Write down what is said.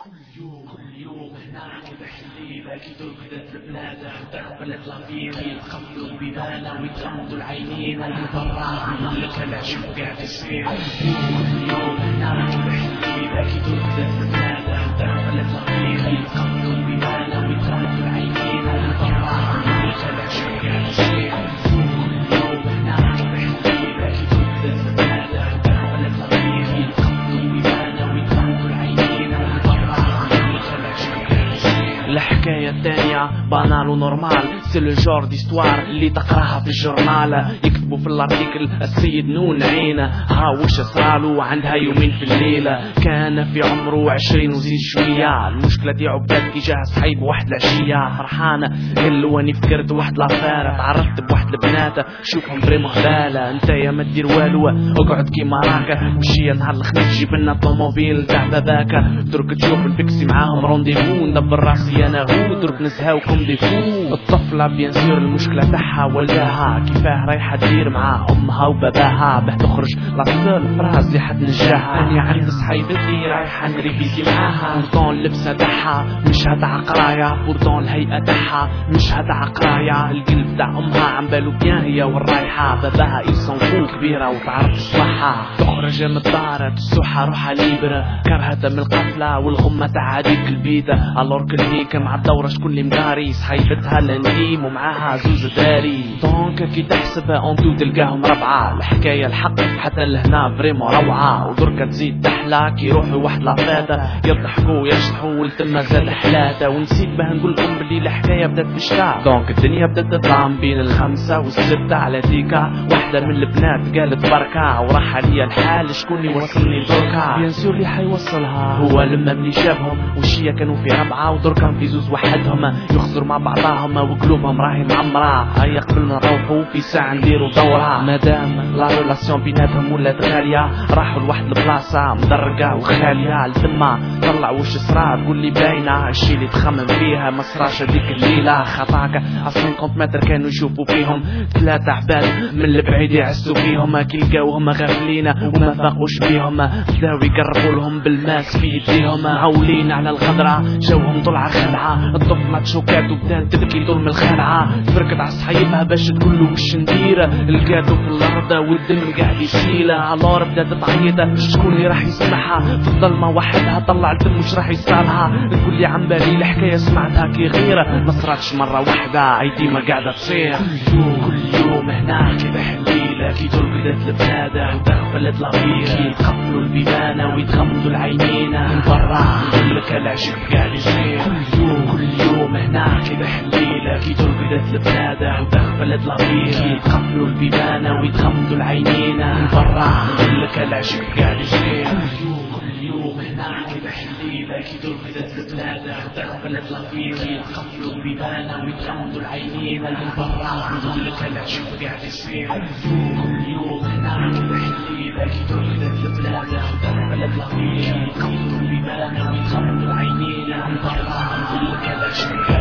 كل يوم هناك بحليلك تركضت البلاد تقبلت لفيقي تخفضوا البيبان ويتغمضوا العينين من برا يقول لك العجب قاعد يصير. كل يوم هناك بحليلك تركضت البلاد تقبلت لفيقي تخفضوا البيبان ويتغمضوا العينين من برا يقول لك العجب قاعد يصير. كل يوم هناك بحليلك تركضت البلاد تقبلت لفيقي تخفضوا البيبان ويتغمضوا العينين من برا يقول لك العجب قاعد يصير. الحكاية الثانية بانال ونورمال، سي لو جور ديستوار اللي تقراها في الجورنال. يكتبوا في الارتيكل السيد نون عينه ها وش صرالو عندها يومين في الليلة، كان في عمره 20 وزيد شوية. المشكلة دي عباد كي جاه صحيب واحد العشية فرحانة قال له اني فكرت واحد لافير، تعرفت بواحد البنات شوفهم فريمون هبالة. انت يا ما دير والو اقعد كيما راك وشي نهار الخميس جيب لنا طوموبيل تاع باباك، درك تشوف الفيكسي معاهم رونديفو ندبر راسي انا هو درك نزهاوكم ديفو. الطفلة بيان سور المشكلة تاعها ولاها كيفاه رايحة دير مع امها وباباها باه تخرج لاصل فراس اللي حد نجاها. اني عند صحيبتي رايحة نريفيزي معاها، بورتون اللبسة تاعها مش هتاع قراية، بورتون الهيئة تاعها مش هتاع قراية. القلب تاع امها عم بالو بيان هي والرايحة، باباها يصنفو كبيرة وتعرف الصحة. تخرج من الدار تسوحها روحها ليبرة، كرهتها من القفلة والغمة تاع هاديك البيدة. الور كل هيك مع الدورة شكون اللي مقاري صحيبتها لنديم ومعاها زوز دراري. دونك كي تحسبها انتو تلقاهم ربعة، الحكاية الحق حتى لهنا فريمون روعة. ودركا تزيد تحلى كي يروحوا واحد لافاتا يضحكوا ويشطحوا والتما زاد حلاتة. ونسيت باه نقول لكم بلي الحكاية بدات بشتا، دونك الدنيا بدات تظلم بين الخمسة والستة على ديكا. واحدة من البنات قالت بركة وراح عليا الحال شكون يوصلني دركا. بيان سور اللي حيوصلها هو لما ملي شافهم وشيا كانوا في ربعة ودركا في زوز وحدهم يخسروا مع بعضاهم وقلوبهم راهي معمرة. هيا قبل ما نروحوا في ساعة نديروا دورة، مادام لا ريلاسيون بيناتهم ولات غالية راحوا لواحد البلاصة مدرقة وخالية. التما طلع وش صرا تقول لي باينة الشي اللي تخمم فيها ما صراش هذيك الليلة. خطاك 50 متر كانوا يشوفوا فيهم 3 عباد من البعيد يعسوا فيهم، كي لقاوهم غافلين وما فاقوش بيهم بداو يقربوا لهم بالماس في يديهم. عولين على الغدرة جوهم طلع خلعة، الطفلة تشوكات وبدات تبكي طول من الخلعة. تفركت على صحيبها باش تقول له وش ندير، لقاتو في الارض والدم قاعد يسيل. علور بدات تعيط شكون اللي راح يسمعها في الظلمة وحدها طلع الدم وش راح يصالها. تقول لي عم بالي الحكاية سمعتها كي غير ما صراتش مرة واحدة هاي ديما قاعدة تصير. كل يوم هناك بحليلة كي ترقدت البلاد وتغفلت لافيقي يتقفلوا البيبان ويتغمضوا العينين من برا يقول لك العجب قاعد يصير. كل يوم هناك بحليلة كي ترقدت البلاد وتغفلت لافيقي يتقفلوا البيبان ويتغمضوا العينين من برا يقول لك العجب قاعد يصير. كل يوم هناك بحليلة كي ترقدت البلاد وتغفلت لافيقي يتقفلوا البيبان ويتغمضوا العينين من برا يقول لك العجب قاعد يصير. كل يوم هناك بحليلة كي ترقدت البلاد وتغفلت لافيقي يتقفلوا البيبان ويتغمضوا العينين من برا يقول لك العجب